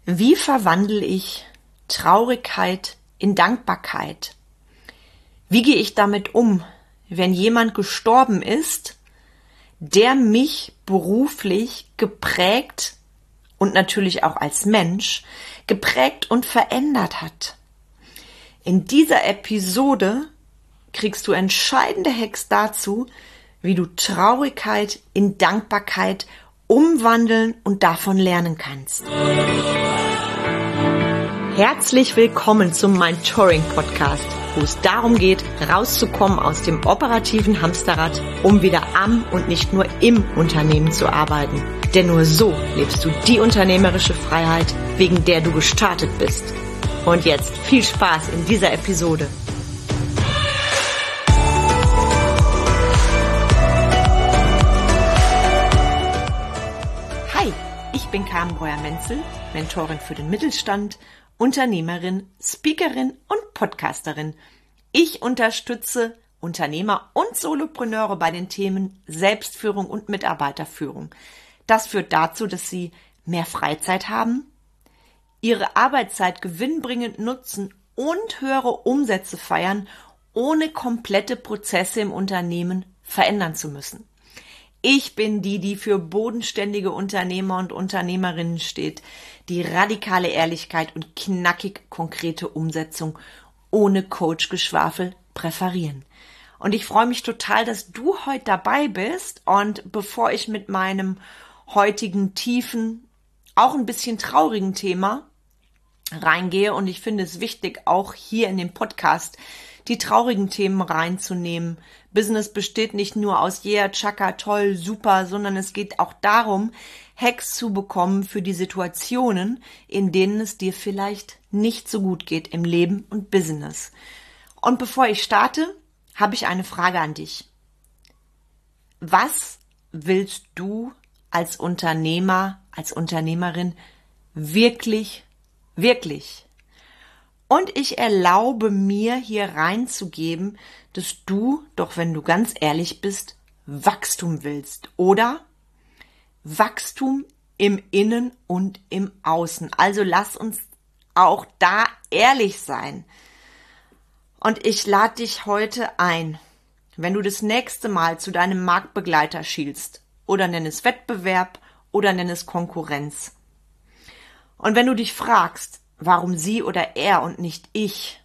Wie verwandle ich Traurigkeit in Dankbarkeit? Wie gehe ich damit um, wenn jemand gestorben ist, der mich beruflich geprägt und natürlich auch als Mensch geprägt und verändert hat? In dieser Episode kriegst du entscheidende Hacks dazu, wie du Traurigkeit in Dankbarkeit umwandeln und davon lernen kannst. Herzlich willkommen zum Mentoring Podcast, wo es darum geht, rauszukommen aus dem operativen Hamsterrad, um wieder am und nicht nur im Unternehmen zu arbeiten. Denn nur so lebst du die unternehmerische Freiheit, wegen der du gestartet bist. Und jetzt viel Spaß in dieser Episode. Hi, ich bin Carmen Breuer-Menzel, Mentorin für den Mittelstand, Unternehmerin, Speakerin und Podcasterin. Ich unterstütze Unternehmer und Solopreneure bei den Themen Selbstführung und Mitarbeiterführung. Das führt dazu, dass sie mehr Freizeit haben, ihre Arbeitszeit gewinnbringend nutzen und höhere Umsätze feiern, ohne komplette Prozesse im Unternehmen verändern zu müssen. Ich bin die für bodenständige Unternehmer und Unternehmerinnen steht, die radikale Ehrlichkeit und knackig konkrete Umsetzung ohne Coach-Geschwafel präferieren. Und ich freue mich total, dass du heute dabei bist. Und bevor ich mit meinem heutigen tiefen, auch ein bisschen traurigen Thema reingehe, und ich finde es wichtig, auch hier in den Podcast die traurigen Themen reinzunehmen. Business besteht nicht nur aus yeah, tschakka, toll, super, sondern es geht auch darum, Hacks zu bekommen für die Situationen, in denen es dir vielleicht nicht so gut geht im Leben und Business. Und bevor ich starte, habe ich eine Frage an dich. Was willst du als Unternehmer, als Unternehmerin wirklich? Und ich erlaube mir, hier reinzugeben, dass du, doch wenn du ganz ehrlich bist, Wachstum willst. Oder Wachstum im Innen und im Außen. Also lass uns auch da ehrlich sein. Und ich lade dich heute ein, wenn du das nächste Mal zu deinem Marktbegleiter schielst, oder nenn es Wettbewerb oder nenn es Konkurrenz. Und wenn du dich fragst, warum sie oder er und nicht ich,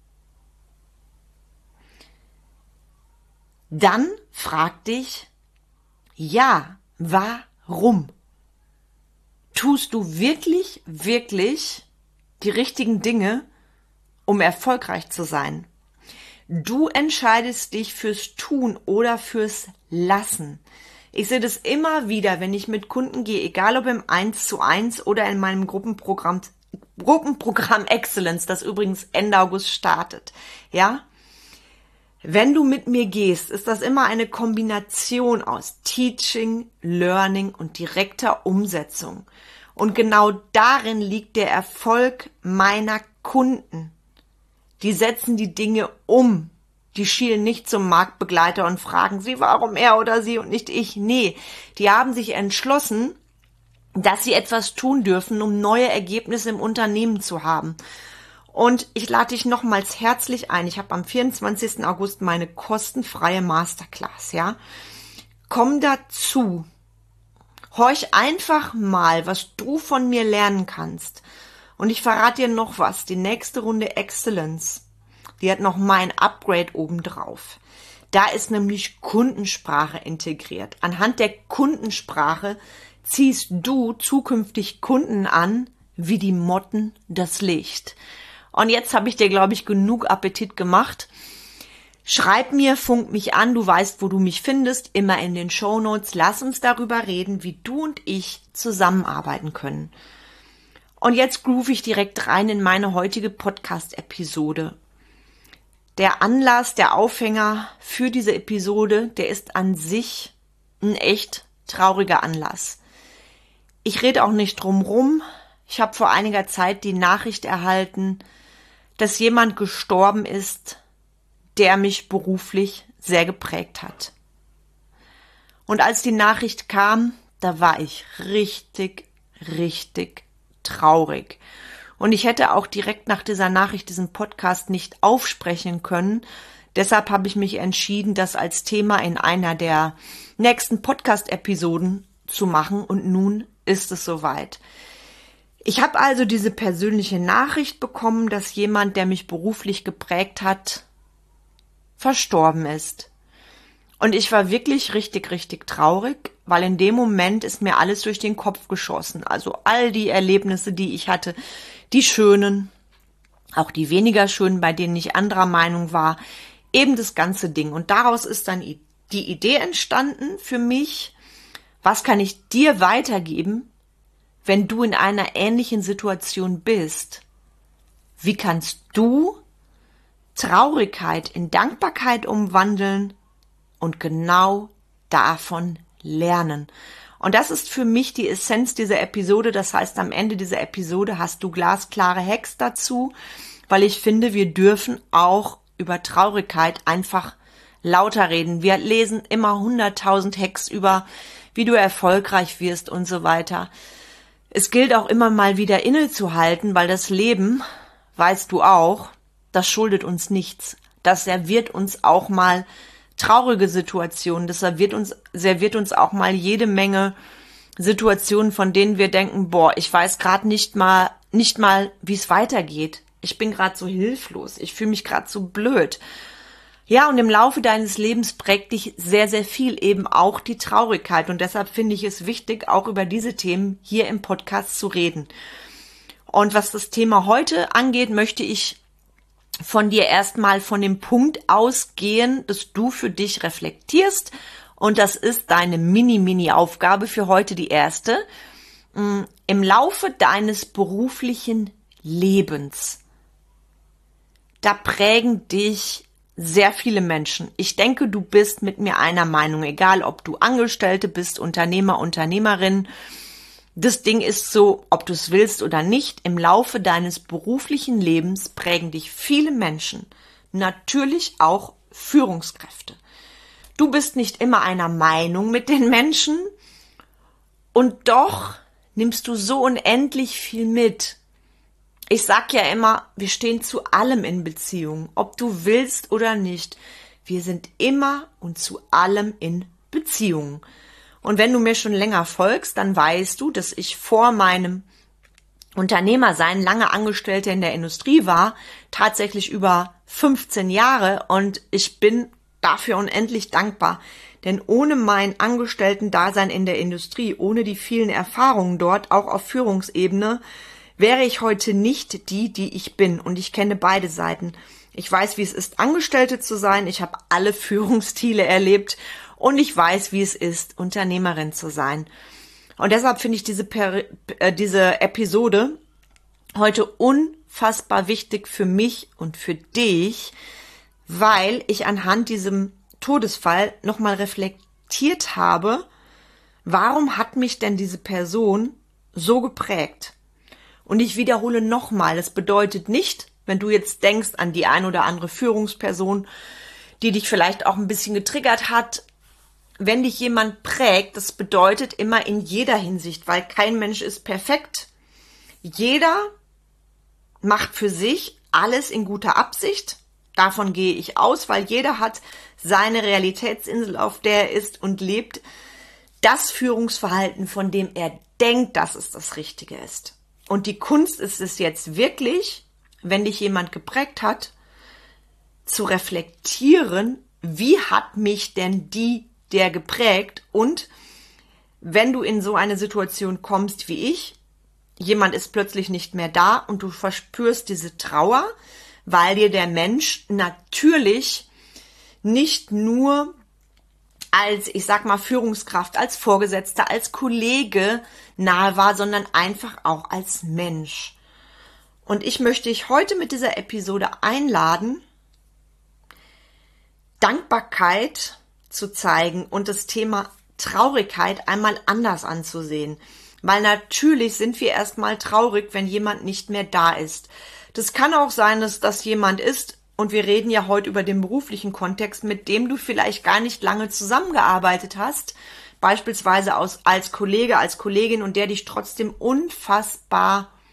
dann frag dich, ja, warum? Tust du wirklich die richtigen Dinge, um erfolgreich zu sein? Du entscheidest dich fürs Tun oder fürs Lassen. Ich sehe das immer wieder, wenn ich mit Kunden gehe, egal ob im 1:1 oder in meinem Gruppenprogramm Excellence, das übrigens Ende August startet. Ja? Wenn du mit mir gehst, ist das immer eine Kombination aus Teaching, Learning und direkter Umsetzung. Und genau darin liegt der Erfolg meiner Kunden. Die setzen die Dinge um. Die schielen nicht zum Marktbegleiter und fragen sie, warum er oder sie und nicht ich. Nee, die haben sich entschlossen, dass sie etwas tun dürfen, um neue Ergebnisse im Unternehmen zu haben. Und ich lade dich nochmals herzlich ein. Ich habe am 24. August meine kostenfreie Masterclass, ja. Komm dazu. Horch einfach mal, was du von mir lernen kannst. Und ich verrate dir noch was. Die nächste Runde Excellence, die hat noch mein Upgrade obendrauf. Da ist nämlich Kundensprache integriert. Anhand der Kundensprache ziehst du zukünftig Kunden an, wie die Motten das Licht. Und jetzt habe ich dir, glaube ich, genug Appetit gemacht. Schreib mir, funk mich an, du weißt, wo du mich findest, immer in den Shownotes. Lass uns darüber reden, wie du und ich zusammenarbeiten können. Und jetzt groove ich direkt rein in meine heutige Podcast-Episode. Der Anlass, der Aufhänger für diese Episode, der ist an sich ein echt trauriger Anlass. Ich rede auch nicht drum rum. Ich habe vor einiger Zeit die Nachricht erhalten, dass jemand gestorben ist, der mich beruflich sehr geprägt hat. Und als die Nachricht kam, da war ich richtig traurig. Und ich hätte auch direkt nach dieser Nachricht diesen Podcast nicht aufsprechen können. Deshalb habe ich mich entschieden, das als Thema in einer der nächsten Podcast-Episoden zu machen. Und nun ist es soweit. Ich habe also diese persönliche Nachricht bekommen, dass jemand, der mich beruflich geprägt hat, verstorben ist. Und ich war wirklich richtig, richtig traurig, weil in dem Moment ist mir alles durch den Kopf geschossen. Also all die Erlebnisse, die ich hatte, die schönen, auch die weniger schönen, bei denen ich anderer Meinung war, eben das ganze Ding. Und daraus ist dann die Idee entstanden für mich, was kann ich dir weitergeben, wenn du in einer ähnlichen Situation bist? Wie kannst du Traurigkeit in Dankbarkeit umwandeln und genau davon lernen? Und das ist für mich die Essenz dieser Episode. Das heißt, am Ende dieser Episode hast du glasklare Hacks dazu, weil ich finde, wir dürfen auch über Traurigkeit einfach lauter reden. Wir lesen immer 100.000 Hacks über, wie du erfolgreich wirst und so weiter. Es gilt auch immer mal wieder innezuhalten, weil das Leben, weißt du auch, das schuldet uns nichts. Das serviert uns auch mal traurige Situationen. Das serviert uns auch mal jede Menge Situationen, von denen wir denken, ich weiß gerade nicht mal, wie es weitergeht. Ich bin gerade so hilflos. Ich fühle mich gerade so blöd. Ja, und im Laufe deines Lebens prägt dich sehr, sehr viel, eben auch die Traurigkeit. Und deshalb finde ich es wichtig, auch über diese Themen hier im Podcast zu reden. Und was das Thema heute angeht, möchte ich von dir erstmal von dem Punkt ausgehen, dass du für dich reflektierst. Und das ist deine Mini-Aufgabe für heute, die erste. Im Laufe deines beruflichen Lebens, da prägen dich sehr viele Menschen. Ich denke, du bist mit mir einer Meinung, egal ob du Angestellte bist, Unternehmer, Unternehmerin. Das Ding ist so, ob du es willst oder nicht, im Laufe deines beruflichen Lebens prägen dich viele Menschen, natürlich auch Führungskräfte. Du bist nicht immer einer Meinung mit den Menschen und doch nimmst du so unendlich viel mit. Ich sag ja immer, wir stehen zu allem in Beziehung, ob du willst oder nicht. Wir sind immer und zu allem in Beziehung. Und wenn du mir schon länger folgst, dann weißt du, dass ich vor meinem Unternehmersein lange Angestellte in der Industrie war, tatsächlich über 15 Jahre, und ich bin dafür unendlich dankbar. Denn ohne mein Angestellten-Dasein in der Industrie, ohne die vielen Erfahrungen dort, auch auf Führungsebene, wäre ich heute nicht die ich bin. Und ich kenne beide Seiten. Ich weiß, wie es ist, Angestellte zu sein. Ich habe alle Führungsstile erlebt. Und ich weiß, wie es ist, Unternehmerin zu sein. Und deshalb finde ich diese Episode heute unfassbar wichtig für mich und für dich, weil ich anhand diesem Todesfall nochmal reflektiert habe, warum hat mich denn diese Person so geprägt? Und ich wiederhole nochmal, das bedeutet nicht, wenn du jetzt denkst an die ein oder andere Führungsperson, die dich vielleicht auch ein bisschen getriggert hat, wenn dich jemand prägt, das bedeutet immer in jeder Hinsicht, weil kein Mensch ist perfekt. Jeder macht für sich alles in guter Absicht. Davon gehe ich aus, weil jeder hat seine Realitätsinsel, auf der er ist und lebt, das Führungsverhalten, von dem er denkt, dass es das Richtige ist. Und die Kunst ist es jetzt wirklich, wenn dich jemand geprägt hat, zu reflektieren, wie hat mich denn der geprägt? Und wenn du in so eine Situation kommst wie ich, jemand ist plötzlich nicht mehr da und du verspürst diese Trauer, weil dir der Mensch natürlich nicht nur als, ich sag mal, Führungskraft, als Vorgesetzter, als Kollege nahe war, sondern einfach auch als Mensch. Und ich möchte dich heute mit dieser Episode einladen, Dankbarkeit zu zeigen und das Thema Traurigkeit einmal anders anzusehen. Weil natürlich sind wir erstmal traurig, wenn jemand nicht mehr da ist. Das kann auch sein, dass das jemand ist, und wir reden ja heute über den beruflichen Kontext, mit dem du vielleicht gar nicht lange zusammengearbeitet hast, beispielsweise als Kollege, als Kollegin, und der dich trotzdem unfassbar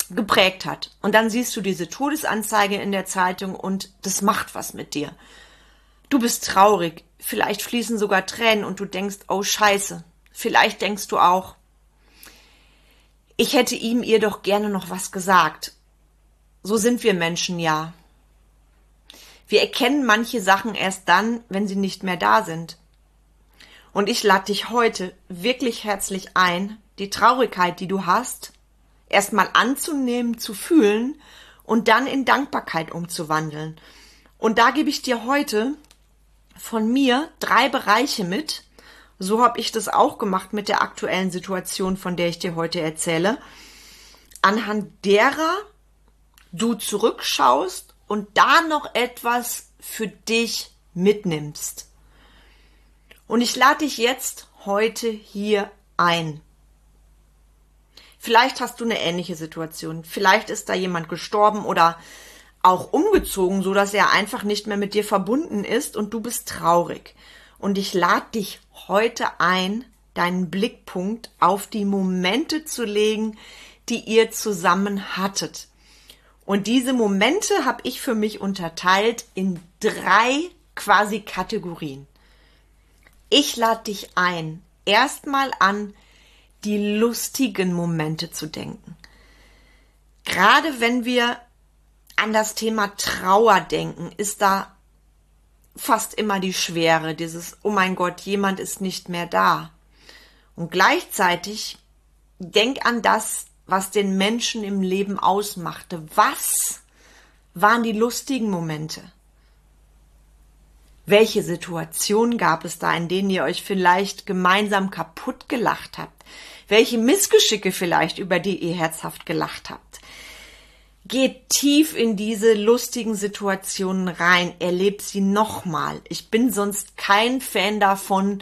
geprägt hat. Und dann siehst du diese Todesanzeige in der Zeitung und das macht was mit dir. Du bist traurig, vielleicht fließen sogar Tränen und du denkst, oh Scheiße. Vielleicht denkst du auch, ich hätte ihm ihr doch gerne noch was gesagt. So sind wir Menschen ja. Wir erkennen manche Sachen erst dann, wenn sie nicht mehr da sind. Und ich lade dich heute wirklich herzlich ein, die Traurigkeit, die du hast, erstmal anzunehmen, zu fühlen und dann in Dankbarkeit umzuwandeln. Und da gebe ich dir heute von mir 3 Bereiche mit. So habe ich das auch gemacht mit der aktuellen Situation, von der ich dir heute erzähle, anhand derer du zurückschaust und da noch etwas für dich mitnimmst. Und ich lade dich jetzt heute hier ein. Vielleicht hast du eine ähnliche Situation. Vielleicht ist da jemand gestorben oder auch umgezogen, so dass er einfach nicht mehr mit dir verbunden ist und du bist traurig. Und ich lade dich heute ein, deinen Blickpunkt auf die Momente zu legen, die ihr zusammen hattet. Und diese Momente habe ich für mich unterteilt in 3 quasi Kategorien. Ich lade dich ein, erstmal an die lustigen Momente zu denken. Gerade wenn wir an das Thema Trauer denken, ist da fast immer die Schwere, dieses, oh mein Gott, jemand ist nicht mehr da. Und gleichzeitig denk an das, was den Menschen im Leben ausmachte. Was waren die lustigen Momente? Welche Situationen gab es da, in denen ihr euch vielleicht gemeinsam kaputt gelacht habt? Welche Missgeschicke vielleicht, über die ihr herzhaft gelacht habt? Geht tief in diese lustigen Situationen rein, erlebt sie nochmal. Ich bin sonst kein Fan davon,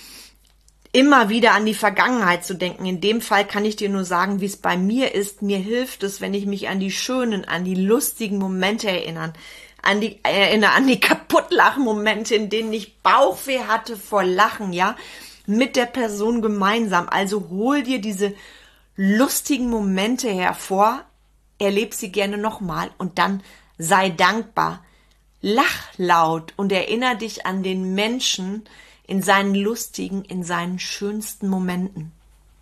immer wieder an die Vergangenheit zu denken. In dem Fall kann ich dir nur sagen, wie es bei mir ist. Mir hilft es, wenn ich mich an die schönen, an die lustigen Momente erinnere, an die Kaputtlachmomente, in denen ich Bauchweh hatte vor Lachen, ja, mit der Person gemeinsam. Also hol dir diese lustigen Momente hervor, erleb sie gerne nochmal und dann sei dankbar. Lach laut und erinnere dich an den Menschen in seinen lustigen, in seinen schönsten Momenten.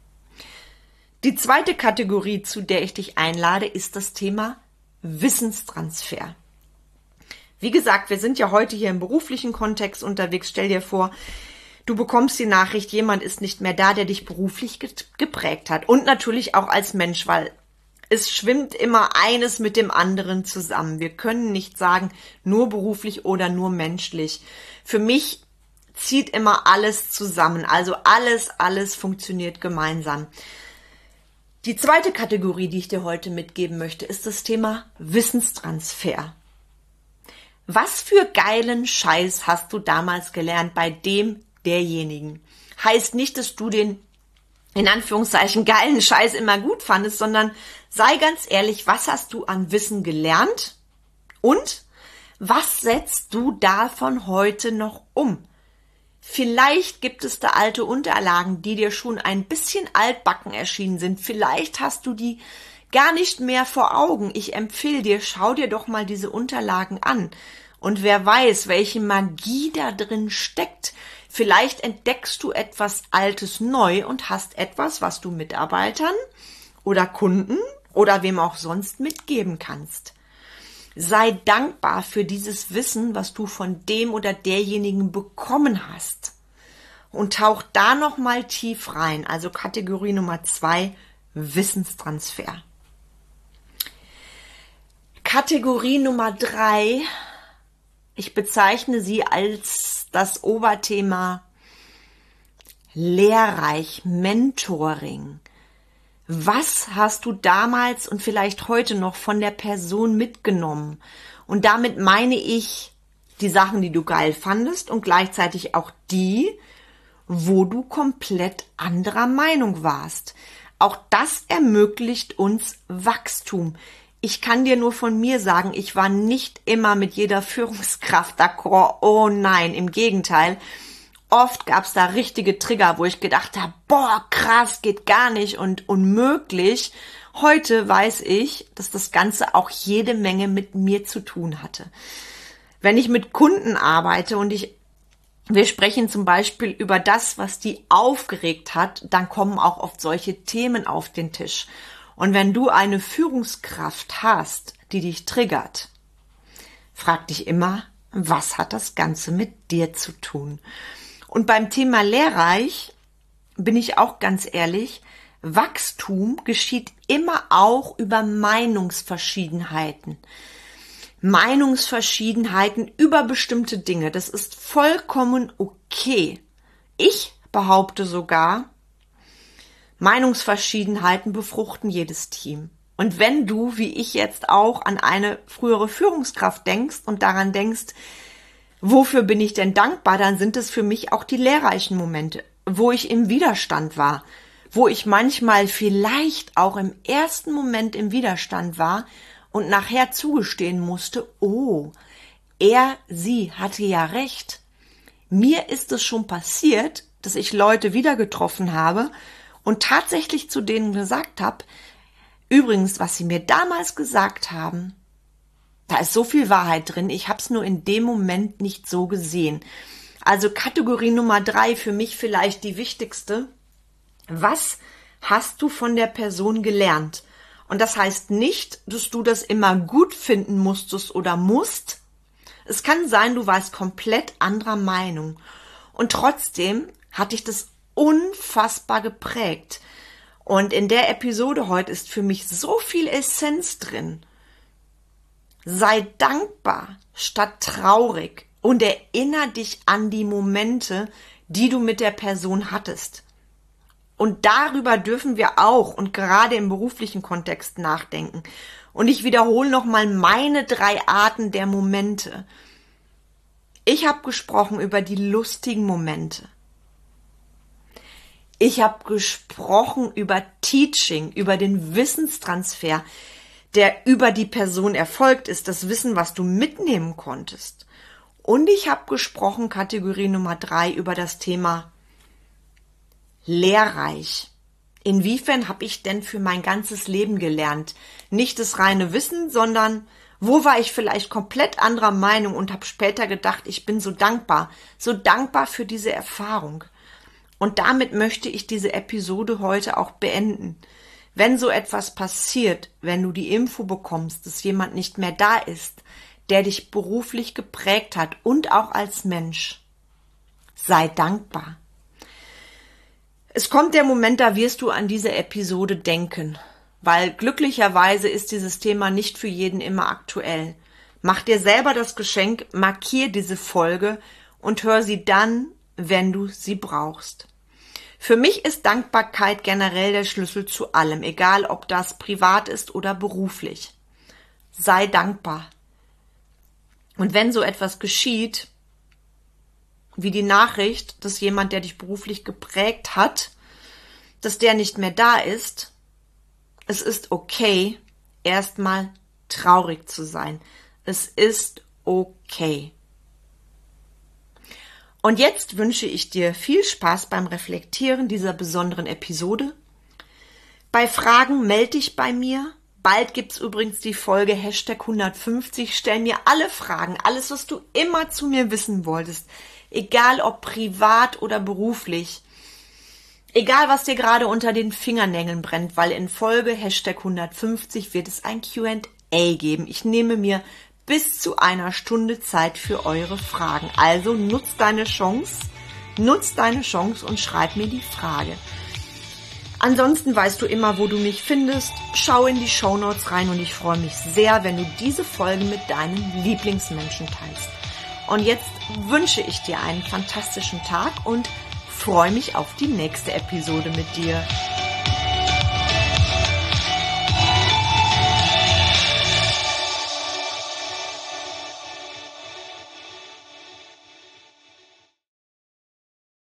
Die zweite Kategorie, zu der ich dich einlade, ist das Thema Wissenstransfer. Wie gesagt, wir sind ja heute hier im beruflichen Kontext unterwegs. Stell dir vor, du bekommst die Nachricht, jemand ist nicht mehr da, der dich beruflich geprägt hat. Und natürlich auch als Mensch, weil es schwimmt immer eines mit dem anderen zusammen. Wir können nicht sagen, nur beruflich oder nur menschlich. Für mich zieht immer alles zusammen. Also alles funktioniert gemeinsam. Die zweite Kategorie, die ich dir heute mitgeben möchte, ist das Thema Wissenstransfer. Was für geilen Scheiß hast du damals gelernt bei derjenigen? Heißt nicht, dass du den, in Anführungszeichen, geilen Scheiß immer gut fandest, sondern sei ganz ehrlich, was hast du an Wissen gelernt? Und was setzt du davon heute noch um? Vielleicht gibt es da alte Unterlagen, die dir schon ein bisschen altbacken erschienen sind. Vielleicht hast du die gar nicht mehr vor Augen. Ich empfehle dir, schau dir doch mal diese Unterlagen an. Und wer weiß, welche Magie da drin steckt. Vielleicht entdeckst du etwas Altes neu und hast etwas, was du Mitarbeitern oder Kunden oder wem auch sonst mitgeben kannst. Sei dankbar für dieses Wissen, was du von dem oder derjenigen bekommen hast. Und tauch da nochmal tief rein. Also Kategorie Nummer 2, Wissenstransfer. Kategorie Nummer 3, ich bezeichne sie als das Oberthema lehrreich, Mentoring. Was hast du damals und vielleicht heute noch von der Person mitgenommen? Und damit meine ich die Sachen, die du geil fandest und gleichzeitig auch die, wo du komplett anderer Meinung warst. Auch das ermöglicht uns Wachstum. Ich kann dir nur von mir sagen, ich war nicht immer mit jeder Führungskraft d'accord. Oh nein, im Gegenteil. Oft gab es da richtige Trigger, wo ich gedacht habe, boah, krass, geht gar nicht und unmöglich. Heute weiß ich, dass das Ganze auch jede Menge mit mir zu tun hatte. Wenn ich mit Kunden arbeite und wir sprechen zum Beispiel über das, was die aufgeregt hat, dann kommen auch oft solche Themen auf den Tisch. Und wenn du eine Führungskraft hast, die dich triggert, frag dich immer, was hat das Ganze mit dir zu tun? Und beim Thema lehrreich bin ich auch ganz ehrlich, Wachstum geschieht immer auch über Meinungsverschiedenheiten. Meinungsverschiedenheiten über bestimmte Dinge. Das ist vollkommen okay. Ich behaupte sogar, Meinungsverschiedenheiten befruchten jedes Team. Und wenn du, wie ich jetzt auch, an eine frühere Führungskraft denkst und daran denkst, wofür bin ich denn dankbar, dann sind es für mich auch die lehrreichen Momente, wo ich im Widerstand war, wo ich manchmal vielleicht auch im ersten Moment im Widerstand war und nachher zugestehen musste, oh, sie hatte ja recht. Mir ist es schon passiert, dass ich Leute wieder getroffen habe und tatsächlich zu denen gesagt habe, übrigens, was sie mir damals gesagt haben, da ist so viel Wahrheit drin, ich habe es nur in dem Moment nicht so gesehen. Also Kategorie Nummer 3, für mich vielleicht die wichtigste. Was hast du von der Person gelernt? Und das heißt nicht, dass du das immer gut finden musstest oder musst. Es kann sein, du warst komplett anderer Meinung. Und trotzdem hat dich das unfassbar geprägt. Und in der Episode heute ist für mich so viel Essenz drin. Sei dankbar statt traurig und erinnere dich an die Momente, die du mit der Person hattest. Und darüber dürfen wir auch und gerade im beruflichen Kontext nachdenken. Und ich wiederhole nochmal meine 3 Arten der Momente. Ich habe gesprochen über die lustigen Momente. Ich habe gesprochen über Teaching, über den Wissenstransfer, der über die Person erfolgt ist, das Wissen, was du mitnehmen konntest. Und ich habe gesprochen, Kategorie Nummer 3, über das Thema lehrreich. Inwiefern habe ich denn für mein ganzes Leben gelernt? Nicht das reine Wissen, sondern wo war ich vielleicht komplett anderer Meinung und habe später gedacht, ich bin so dankbar für diese Erfahrung. Und damit möchte ich diese Episode heute auch beenden. Wenn so etwas passiert, wenn du die Info bekommst, dass jemand nicht mehr da ist, der dich beruflich geprägt hat und auch als Mensch, sei dankbar. Es kommt der Moment, da wirst du an diese Episode denken, weil glücklicherweise ist dieses Thema nicht für jeden immer aktuell. Mach dir selber das Geschenk, markier diese Folge und hör sie dann, wenn du sie brauchst. Für mich ist Dankbarkeit generell der Schlüssel zu allem, egal ob das privat ist oder beruflich. Sei dankbar. Und wenn so etwas geschieht, wie die Nachricht, dass jemand, der dich beruflich geprägt hat, dass der nicht mehr da ist, es ist okay, erstmal traurig zu sein. Es ist okay. Und jetzt wünsche ich dir viel Spaß beim Reflektieren dieser besonderen Episode. Bei Fragen melde dich bei mir. Bald gibt's übrigens die Folge #150. Stell mir alle Fragen, alles, was du immer zu mir wissen wolltest. Egal ob privat oder beruflich. Egal, was dir gerade unter den Fingernägeln brennt, weil in Folge #150 wird es ein Q&A geben. Ich nehme mir bis zu 1 Stunde Zeit für eure Fragen. Also nutz deine Chance und schreib mir die Frage. Ansonsten weißt du immer, wo du mich findest. Schau in die Shownotes rein und ich freue mich sehr, wenn du diese Folge mit deinen Lieblingsmenschen teilst. Und jetzt wünsche ich dir einen fantastischen Tag und freue mich auf die nächste Episode mit dir.